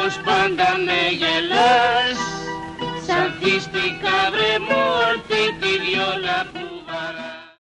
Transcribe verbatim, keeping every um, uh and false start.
πως πάντα με γελάς. Σ' ανθίστηκα βρε μόρφη τη βιόλα που